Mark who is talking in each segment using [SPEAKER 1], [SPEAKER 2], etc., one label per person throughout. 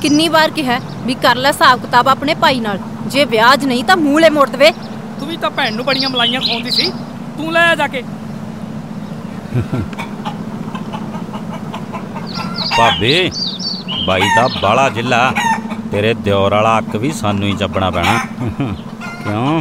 [SPEAKER 1] किन्नी बार कहा भी कर लै हिसाब किताब अपने भाई नाल, जे ब्याज नहीं तो मूँह ले मोड़ दे।
[SPEAKER 2] तू भी तो भैन नूं बड़ियां मलाइयां खाउंदी सी, तू ले जाके।
[SPEAKER 3] भाभी बाई दा बाला जिला, तेरे दियोर वाला अक भी सानू ही चबना पैना। क्यों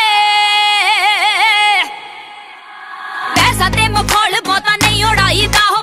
[SPEAKER 4] मखौल बहुता नहीं उड़ाई दा।